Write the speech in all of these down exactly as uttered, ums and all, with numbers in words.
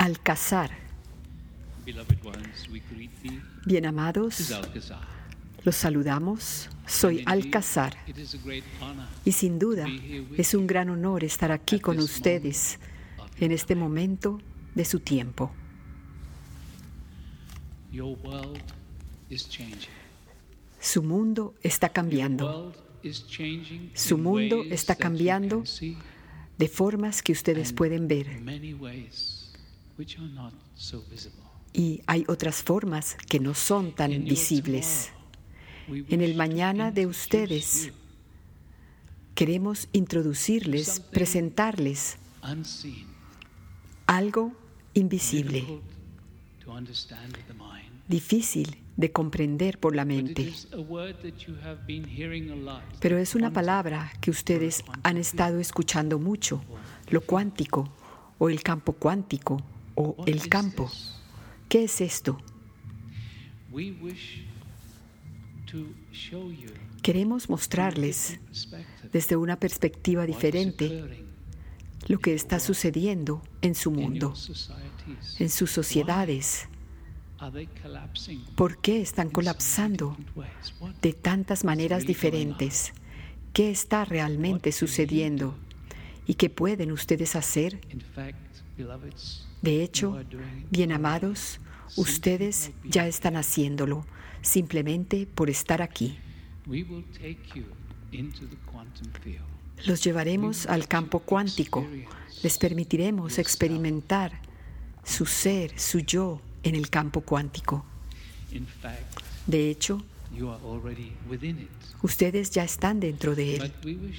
Alcázar. Bien amados, los saludamos. Soy Alcázar y sin duda es un gran honor estar aquí con ustedes en este momento de su tiempo. Su mundo está cambiando. Su mundo está cambiando de formas que ustedes pueden ver. Y hay otras formas que no son tan visibles. En el mañana de ustedes queremos introducirles, presentarles algo invisible, difícil de comprender por la mente. Pero es una palabra que ustedes han estado escuchando mucho, lo cuántico, o el campo cuántico, o el campo. ¿Qué es esto? Queremos mostrarles desde una perspectiva diferente lo que está sucediendo en su mundo, en sus sociedades. ¿Por qué están colapsando de tantas maneras diferentes? ¿Qué está realmente sucediendo? ¿Y qué pueden ustedes hacer? De hecho, bien amados, ustedes ya están haciéndolo, simplemente por estar aquí. Los llevaremos al campo cuántico. Les permitiremos experimentar su ser, su yo, en el campo cuántico. De hecho, ustedes ya están dentro de él.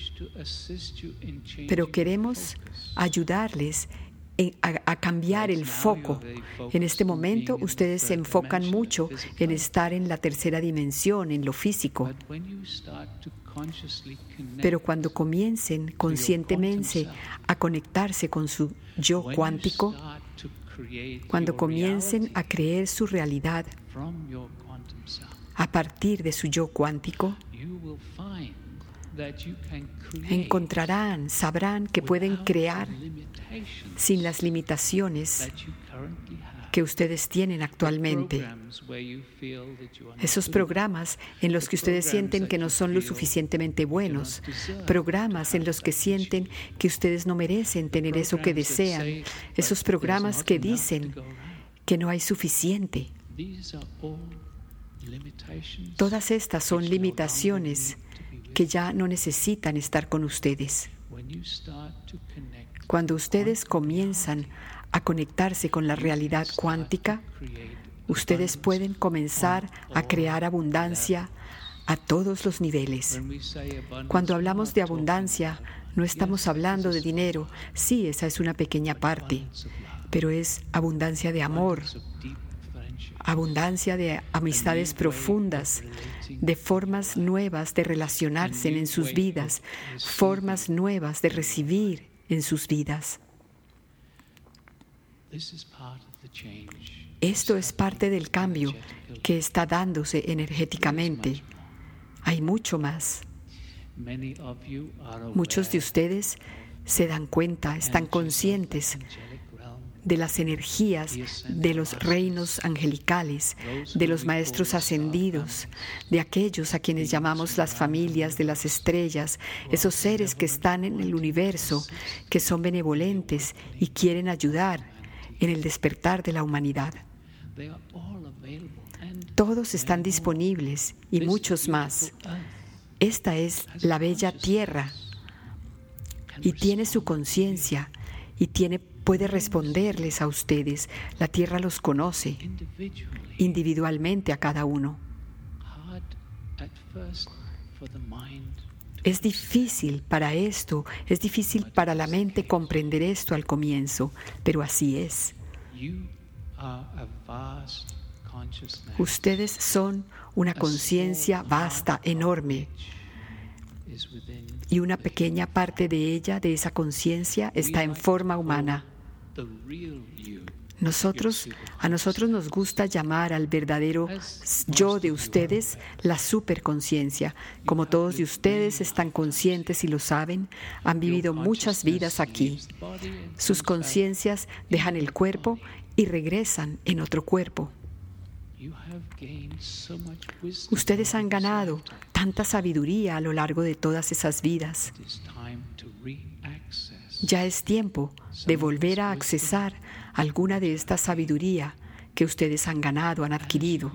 Pero queremos ayudarles en, a, a cambiar el foco. En este momento, ustedes se enfocan mucho en estar en la tercera dimensión, en lo físico. Pero cuando comiencen conscientemente a conectarse con su yo cuántico, cuando comiencen a creer su realidad a partir de su yo cuántico, encontrarán, sabrán que pueden crear sin las limitaciones que ustedes tienen actualmente. Esos programas en los que ustedes sienten que no son lo suficientemente buenos, programas en los que sienten que ustedes no merecen tener eso que desean, esos programas que dicen que no hay suficiente. Todas estas son limitaciones que ya no necesitan estar con ustedes. Cuando ustedes comienzan a conectarse con la realidad cuántica, ustedes pueden comenzar a crear abundancia a todos los niveles. Cuando hablamos de abundancia, no estamos hablando de dinero. Sí, esa es una pequeña parte, pero es abundancia de amor, abundancia de amistades profundas, de formas nuevas de relacionarse en sus vidas, formas nuevas de recibir en sus vidas. Esto es parte del cambio que está dándose energéticamente. Hay mucho más. Muchos de ustedes se dan cuenta, están conscientes de las energías de los reinos angelicales, de los maestros ascendidos, de aquellos a quienes llamamos las familias de las estrellas, esos seres que están en el universo, que son benevolentes y quieren ayudar en el despertar de la humanidad. Todos están disponibles y muchos más. Esta es la bella tierra y tiene su conciencia y tiene puede responderles a ustedes. La tierra los conoce individualmente a cada uno. Es difícil para esto, es difícil para la mente comprender esto al comienzo, pero así es. Ustedes son una conciencia vasta, enorme, y una pequeña parte de ella, de esa conciencia, está en forma humana. Nosotros, a nosotros nos gusta llamar al verdadero yo de ustedes la superconciencia. Como todos de ustedes están conscientes y lo saben, han vivido muchas vidas aquí. Sus conciencias dejan el cuerpo y regresan en otro cuerpo. Ustedes han ganado tanta sabiduría a lo largo de todas esas vidas. Ya es tiempo de volver a accesar alguna de esta sabiduría que ustedes han ganado, han adquirido.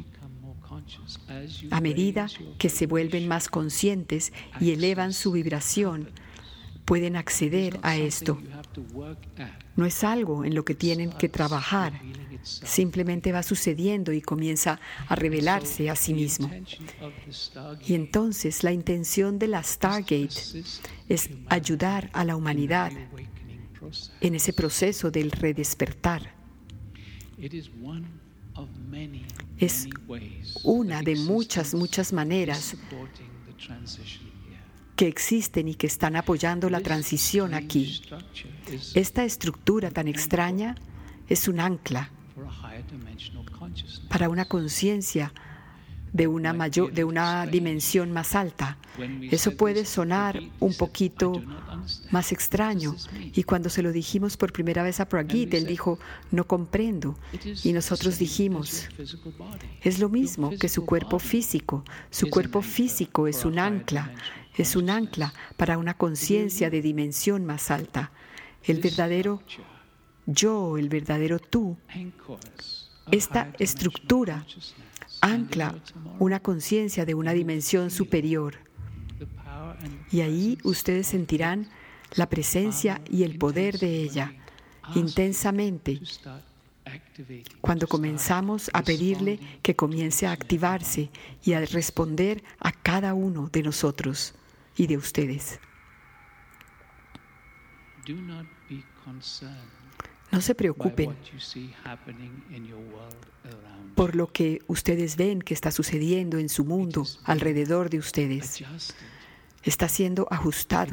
A medida que se vuelven más conscientes y elevan su vibración, pueden acceder a esto. No es algo en lo que tienen que trabajar, simplemente va sucediendo y comienza a revelarse a sí mismo. Y entonces la intención de la Stargate es ayudar a la humanidad en ese proceso del redespertar. Es una de muchas, muchas maneras que existen y que están apoyando la transición aquí. Esta estructura tan extraña es un ancla para una conciencia de una mayor, de una dimensión más alta. Eso puede sonar un poquito más extraño. Y cuando se lo dijimos por primera vez a Pragit, él dijo, no comprendo. Y nosotros dijimos, es lo mismo que su cuerpo físico. Su cuerpo físico es un ancla, es un ancla para una conciencia de dimensión más alta. El verdadero yo, el verdadero tú, esta estructura ancla una conciencia de una dimensión superior. Y ahí ustedes sentirán la presencia y el poder de ella intensamente cuando comenzamos a pedirle que comience a activarse y a responder a cada uno de nosotros y de ustedes. No se preocupen por lo que ustedes ven que está sucediendo en su mundo alrededor de ustedes. Está siendo ajustado.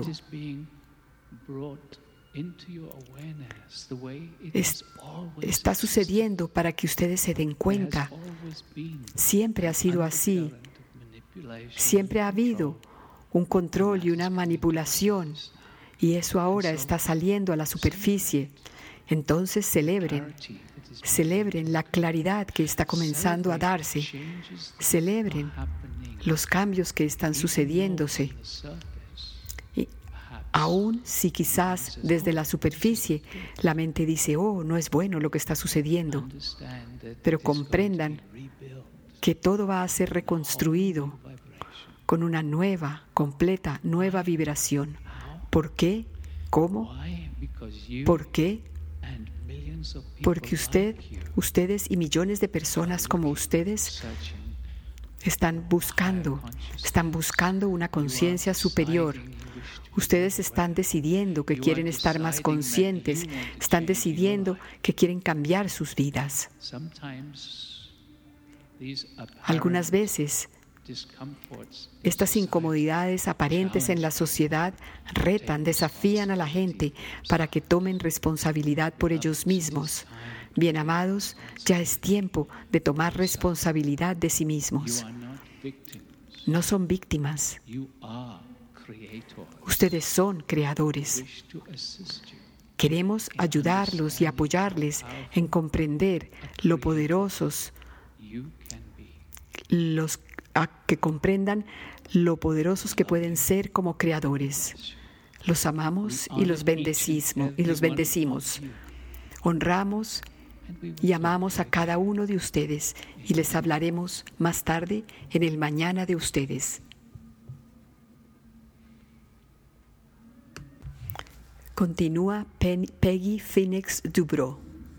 Es, está sucediendo para que ustedes se den cuenta. Siempre ha sido así. Siempre ha habido un control y una manipulación. Y eso ahora está saliendo a la superficie. Entonces celebren, celebren la claridad que está comenzando a darse, celebren los cambios que están sucediéndose. Y aún si quizás desde la superficie la mente dice, oh, no es bueno lo que está sucediendo, pero comprendan que todo va a ser reconstruido con una nueva, completa, nueva vibración. ¿Por qué? ¿Cómo? ¿Por qué? Porque usted, ustedes y millones de personas como ustedes están buscando, están buscando una conciencia superior. Ustedes están decidiendo que quieren estar más conscientes, están decidiendo que quieren cambiar sus vidas. Algunas veces, estas incomodidades aparentes en la sociedad retan, desafían a la gente para que tomen responsabilidad por ellos mismos. Bien amados, ya es tiempo de tomar responsabilidad de sí mismos. No son víctimas. Ustedes son creadores. Queremos ayudarlos y apoyarles en comprender lo poderosos, los a que comprendan lo poderosos que pueden ser como creadores. Los amamos y los bendecimos, y los bendecimos. Honramos y amamos a cada uno de ustedes y les hablaremos más tarde en el mañana de ustedes. Continúa Pen- Peggy Phoenix Dubrow.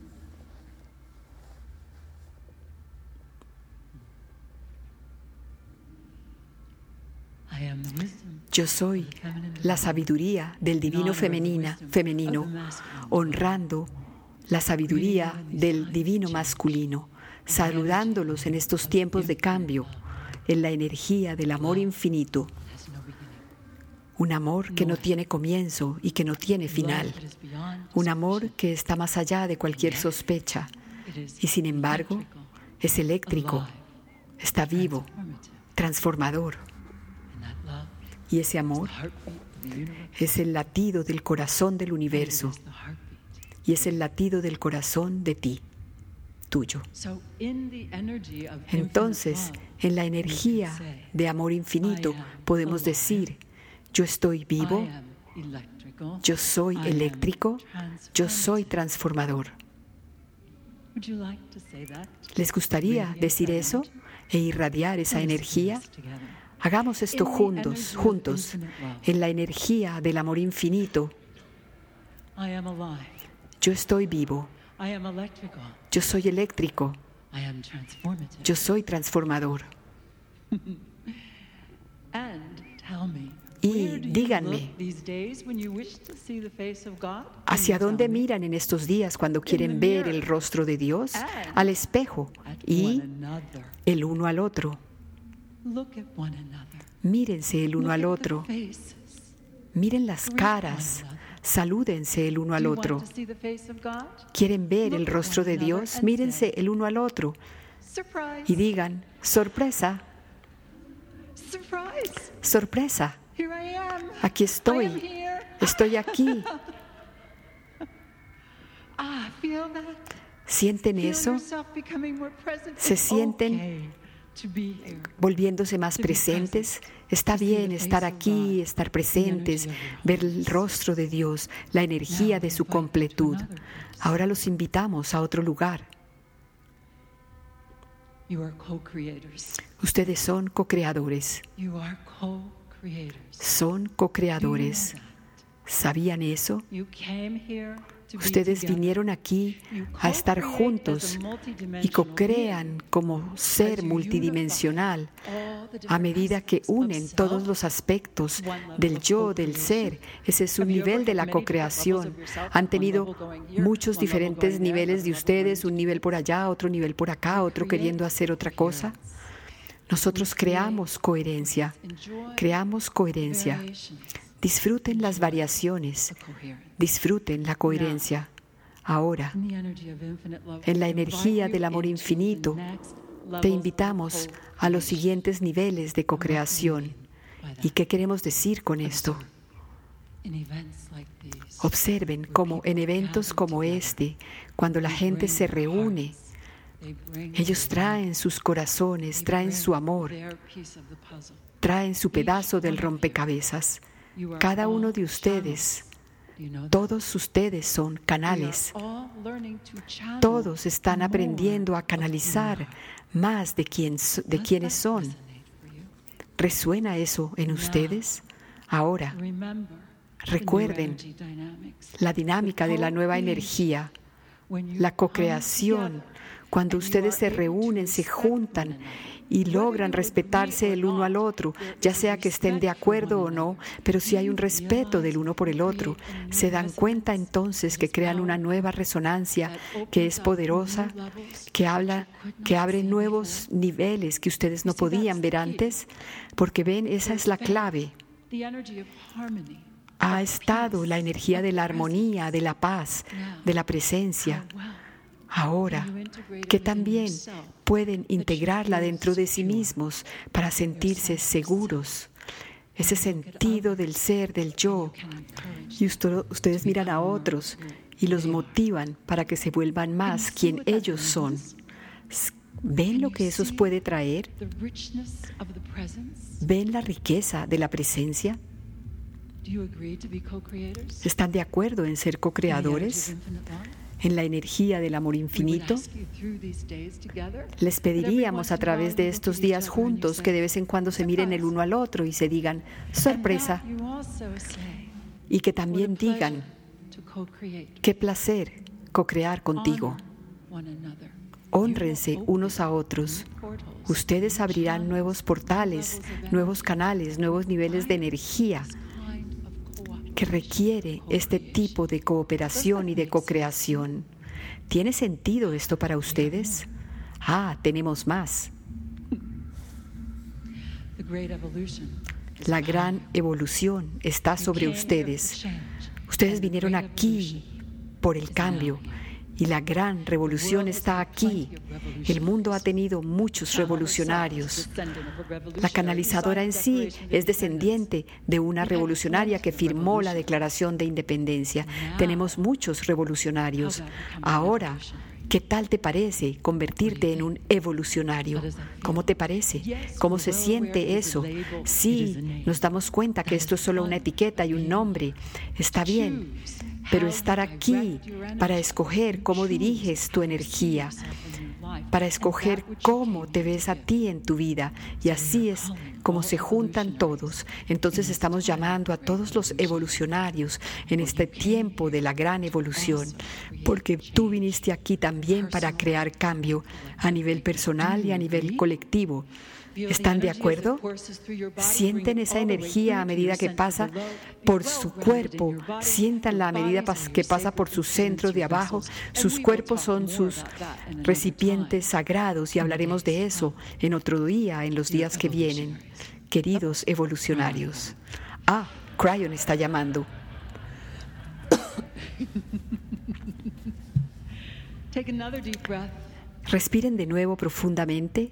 Yo soy la sabiduría del divino femenina, femenino, honrando la sabiduría del divino masculino, saludándolos en estos tiempos de cambio, en la energía del amor infinito. Un amor que no tiene comienzo y que no tiene final. Un amor que está más allá de cualquier sospecha. Y sin embargo, es eléctrico, está vivo, transformador. Y ese amor es el latido del corazón del universo. Y es el latido del corazón de ti, tuyo. Entonces, en la energía de amor infinito, podemos decir: yo estoy vivo, yo soy eléctrico, yo soy transformador. ¿Les gustaría decir eso e irradiar esa energía? Hagamos esto juntos, juntos, en la energía del amor infinito. Yo estoy vivo, yo soy eléctrico, yo soy transformador. Y díganme, ¿hacia dónde miran en estos días cuando quieren ver el rostro de Dios? Al espejo y el uno al otro. Mírense el uno al otro. Miren las caras. Salúdense el uno al otro. ¿Quieren ver el rostro de Dios? Mírense el uno al otro. Y digan: sorpresa. Sorpresa. Aquí estoy. Estoy aquí. ¿Sienten eso? ¿Se sienten volviéndose más presentes? Está bien estar aquí, estar presentes, ver el rostro de Dios, la energía de su completud. Ahora los invitamos a otro lugar. Ustedes son co-creadores. Son co-creadores. ¿Sabían eso? Ustedes vinieron aquí a estar juntos y co-crean como ser multidimensional a medida que unen todos los aspectos del yo, del ser. Ese es un nivel de la co-creación. Han tenido muchos diferentes niveles de ustedes, un nivel por allá, otro nivel por acá, otro queriendo hacer otra cosa. Nosotros creamos coherencia, creamos coherencia. Disfruten las variaciones, disfruten la coherencia. Ahora, en la energía del amor infinito, te invitamos a los siguientes niveles de co-creación. ¿Y qué queremos decir con esto? Observen cómo en eventos como este, cuando la gente se reúne, ellos traen sus corazones, traen su amor, traen su pedazo del rompecabezas. Cada uno de ustedes, todos ustedes son canales. Todos están aprendiendo a canalizar más de, quién, de quiénes son. ¿Resuena eso en ustedes? Ahora, recuerden la dinámica de la nueva energía, la co-creación. Cuando ustedes se reúnen, se juntan y logran respetarse el uno al otro, ya sea que estén de acuerdo o no, pero si hay un respeto del uno por el otro, se dan cuenta entonces que crean una nueva resonancia que es poderosa, que habla, que abre nuevos niveles que ustedes no podían ver antes, porque ven, esa es la clave. Ha estado la energía de la armonía, de la paz, de la presencia. Ahora, que también pueden integrarla dentro de sí mismos para sentirse seguros. Ese sentido del ser, del yo. Y ustedes miran a otros y los motivan para que se vuelvan más quien ellos son. ¿Ven lo que eso puede traer? ¿Ven la riqueza de la presencia? ¿Están de acuerdo en ser co-creadores? En la energía del amor infinito, les pediríamos a través de estos días juntos que de vez en cuando se miren el uno al otro y se digan, sorpresa, y que también digan, qué placer co-crear contigo. Hónrense unos a otros. Ustedes abrirán nuevos portales, nuevos canales, nuevos niveles de energía que requiere este tipo de cooperación y de co-creación. ¿Tiene sentido esto para ustedes? Ah, tenemos más. La gran evolución está sobre ustedes. Ustedes vinieron aquí por el cambio y la gran revolución está aquí. El mundo ha tenido muchos revolucionarios. La canalizadora en sí es descendiente de una revolucionaria que firmó la Declaración de Independencia. Tenemos muchos revolucionarios. Ahora, ¿qué tal te parece convertirte en un evolucionario? ¿Cómo te parece? ¿Cómo se siente eso? Sí, nos damos cuenta que esto es solo una etiqueta y un nombre. Está bien, pero estar aquí para escoger cómo diriges tu energía, para escoger cómo te ves a ti en tu vida, y así es como se juntan todos. Entonces estamos llamando a todos los evolucionarios en este tiempo de la gran evolución, porque tú viniste aquí también para crear cambio a nivel personal y a nivel colectivo. ¿Están de acuerdo? Sienten esa energía a medida que pasa por su cuerpo. Siéntanla a medida que pasa por su centro de abajo. Sus cuerpos son sus recipientes sagrados y hablaremos de eso en otro día, en los días que vienen. Queridos evolucionarios. Ah, Cryon está llamando. Respiren de nuevo profundamente.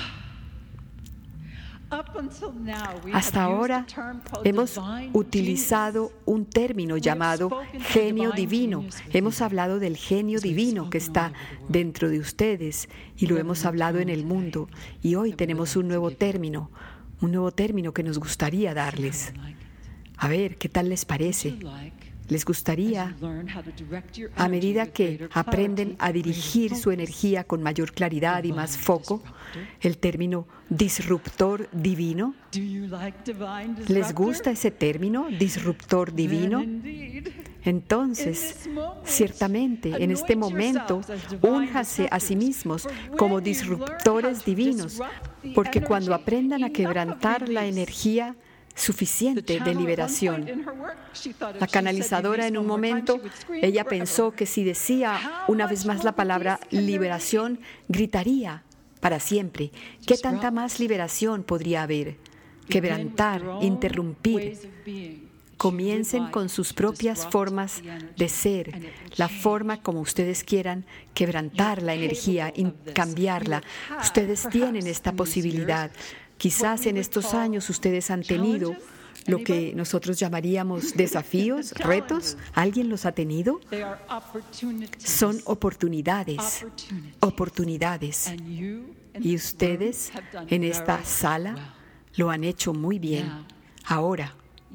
Hasta ahora hemos utilizado un término llamado genio divino. Hemos hablado del genio divino que está dentro de ustedes y lo hemos hablado en el mundo. Y hoy tenemos un nuevo término, un nuevo término que nos gustaría darles. A ver, ¿qué tal les parece? ¿Les gustaría, a medida que aprenden a dirigir su energía con mayor claridad y más foco, el término disruptor divino? ¿Les gusta ese término, disruptor divino? Entonces, ciertamente, en este momento, únjanse a sí mismos como disruptores divinos, porque cuando aprendan a quebrantar la energía suficiente de liberación. La canalizadora en un momento, ella pensó que si decía una vez más la palabra liberación, gritaría para siempre. ¿Qué tanta más liberación podría haber? Quebrantar, interrumpir. Comiencen con sus propias formas de ser, la forma como ustedes quieran quebrantar la energía y cambiarla. Ustedes tienen esta posibilidad. Quizás en estos años ustedes han tenido lo que nosotros llamaríamos desafíos, retos. ¿Alguien los ha tenido? Son oportunidades, oportunidades. Y ustedes en esta sala lo han hecho muy bien. Ahora,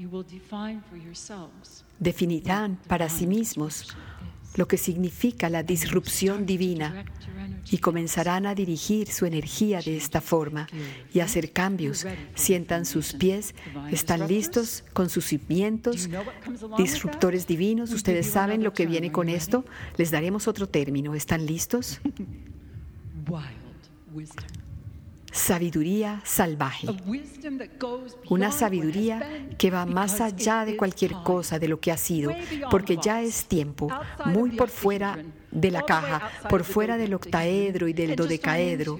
definirán para sí mismos lo que significa la disrupción divina y comenzarán a dirigir su energía de esta forma y hacer cambios. Sientan sus pies, están listos con sus cimientos, disruptores divinos. Ustedes saben lo que viene con esto. Les daremos otro término. ¿Están listos? Sabiduría salvaje. Una sabiduría que va más allá de cualquier cosa de lo que ha sido, porque ya es tiempo, muy por fuera de la caja, por fuera del octaedro y del dodecaedro.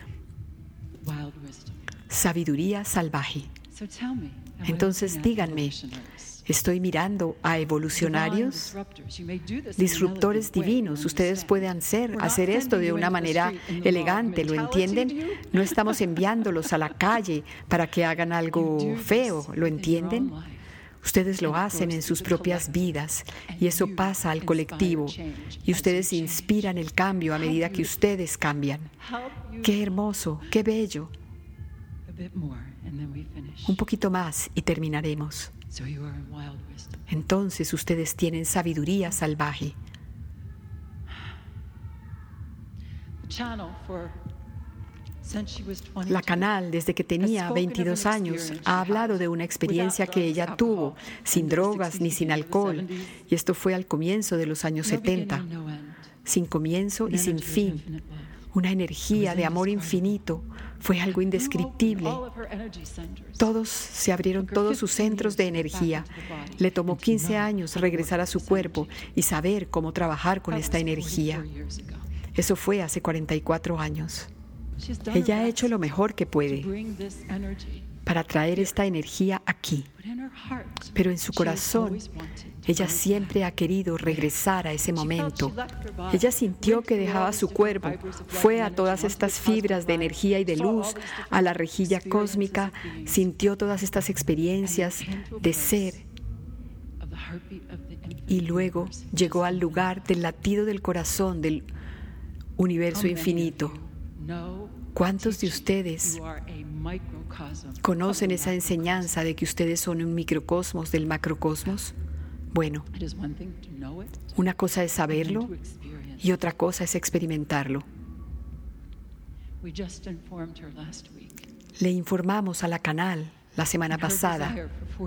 Sabiduría salvaje. Entonces díganme, ¿estoy mirando a evolucionarios? Disruptores divinos. Ustedes pueden hacer, hacer esto de una manera elegante, ¿lo entienden? No estamos enviándolos a la calle para que hagan algo feo, ¿lo entienden? Ustedes lo hacen en sus propias vidas y eso pasa al colectivo y ustedes inspiran el cambio a medida que ustedes cambian. ¡Qué hermoso! ¡Qué bello! Un poquito más y terminaremos. Entonces ustedes tienen sabiduría salvaje. La canal, desde que tenía veintidós años, ha hablado de una experiencia que ella tuvo, sin drogas ni sin alcohol, y esto fue al comienzo de los años setenta, sin comienzo y sin fin. Una energía de amor infinito. Fue algo indescriptible. Todos se abrieron todos sus centros de energía. Le tomó quince años regresar a su cuerpo y saber cómo trabajar con esta energía. Eso fue hace cuarenta y cuatro años. Ella ha hecho lo mejor que puede para traer esta energía aquí. Pero en su corazón, ella siempre ha querido regresar a ese momento. Ella sintió que dejaba su cuerpo, fue a todas estas fibras de energía y de luz, a la rejilla cósmica, sintió todas estas experiencias de ser y luego llegó al lugar del latido del corazón del universo infinito. ¿Cuántos de ustedes conocen esa enseñanza de que ustedes son un microcosmos del macrocosmos? Bueno, una cosa es saberlo y otra cosa es experimentarlo. Le informamos a la canal la semana pasada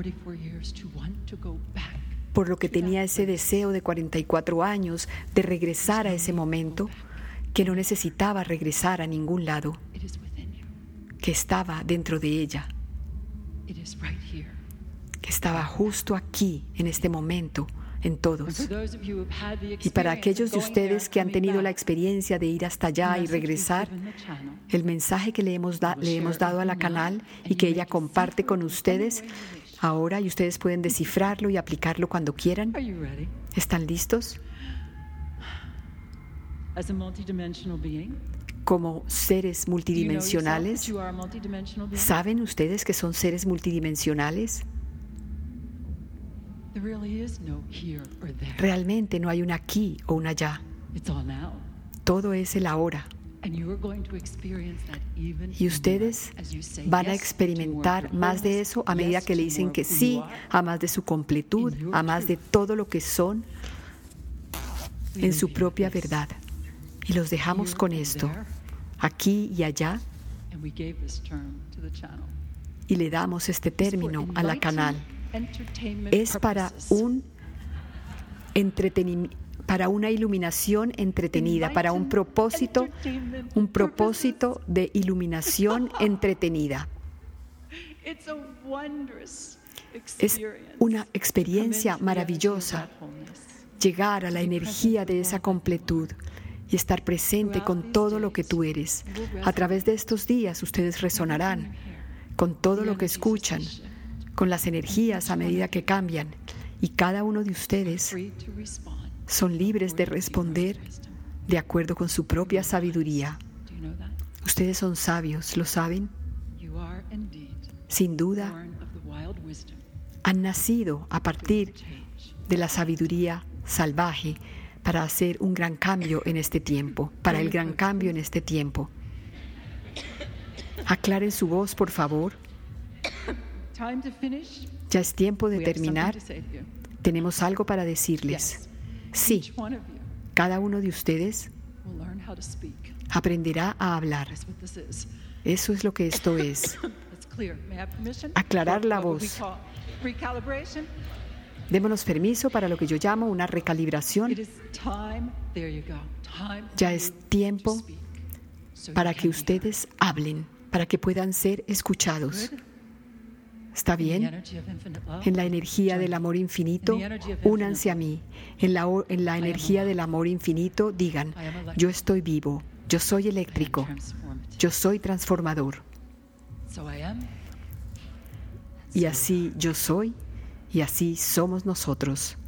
por lo que tenía ese deseo de cuarenta y cuatro años de regresar a ese momento, que no necesitaba regresar a ningún lado, que estaba dentro de ella, que estaba justo aquí, en este momento, en todos. Y para aquellos de ustedes que han tenido la experiencia de ir hasta allá y regresar, el mensaje que le hemos, da, le hemos dado a la canal y que ella comparte con ustedes ahora, y ustedes pueden descifrarlo y aplicarlo cuando quieran. ¿Están listos? Como seres multidimensionales, ¿saben ustedes que son seres multidimensionales? Realmente no hay un aquí o un allá. Todo es el ahora. Y ustedes van a experimentar más de eso a medida que le dicen que sí, a más de su completud, a más de todo lo que son en su propia verdad. Y los dejamos con esto, aquí y allá, y le damos este término a la canal. Es para un entretenimiento, para una iluminación entretenida, para un propósito, un propósito de iluminación entretenida. Es una experiencia maravillosa llegar a la energía de esa completud y estar presente con todo lo que tú eres. A través de estos días ustedes resonarán con todo lo que escuchan, con las energías a medida que cambian, y cada uno de ustedes son libres de responder de acuerdo con su propia sabiduría. Ustedes son sabios, ¿lo saben? Sin duda, han nacido a partir de la sabiduría salvaje para hacer un gran cambio en este tiempo, para el gran cambio en este tiempo. Aclaren su voz, por favor. Ya es tiempo de terminar. Tenemos algo para decirles. Sí, cada uno de ustedes aprenderá a hablar. Eso es lo que esto es. Aclarar la voz. Démonos permiso para lo que yo llamo una recalibración. Ya es tiempo para que ustedes hablen, para que puedan ser escuchados. ¿Está bien? En la energía del amor infinito, únanse a mí. En la, en la energía del amor infinito, digan: yo estoy vivo, yo soy eléctrico, yo soy transformador. Y así yo soy, y así somos nosotros.